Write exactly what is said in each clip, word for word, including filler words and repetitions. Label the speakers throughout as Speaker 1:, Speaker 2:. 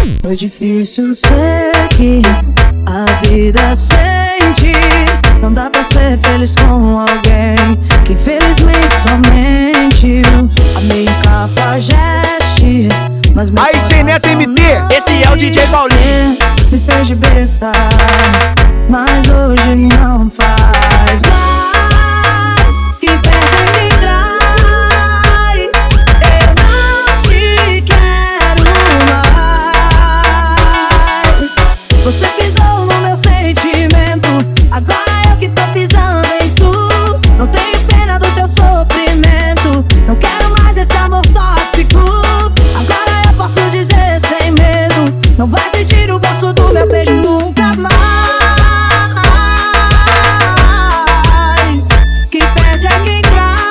Speaker 1: Foi difícil ser que a vida sente. Não dá pra ser feliz com alguém que infelizmente somente a meio cafajeste. Mas meu
Speaker 2: aí, J Neto M T, esse é o D J Paulinho.
Speaker 1: Me fez de besta, mas hoje não faz mais. Quem perde me trai. Eu não te quero mais. Você pisou no meu sentimento, agora eu que tô pisando em tu. Não tenho pena do teu sofrimento, não quero mais esse amor tóxico. Agora eu posso dizer sem medo, não vai sentir o gosto do meu beijo nunca mais. Quem perde é quem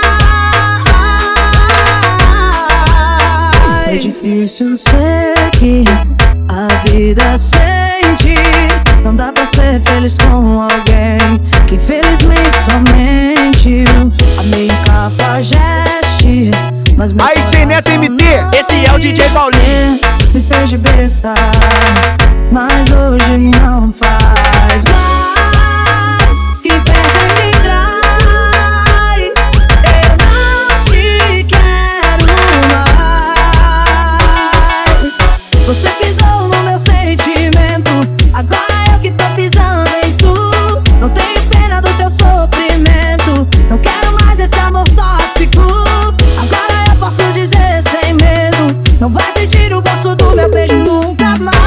Speaker 1: trai. É difícil ser que a vida sente. Não dá pra ser feliz com alguém que infelizmente somente a meio cafajeste. Mas meu
Speaker 2: aí, J Neto M T, esse é o D J Paulinho.
Speaker 1: Me fez de besta, mas hoje não faz mais. Quem perde me trai. Eu não te quero mais. Você pisou no meu sentimento, agora eu que tô pisando em tu. Não tenho pena do teu sofrimento, não quero mais esse amor tóxico. Agora eu posso dizer sem medo, não vai sentir o gosto do meu beijo nunca mais.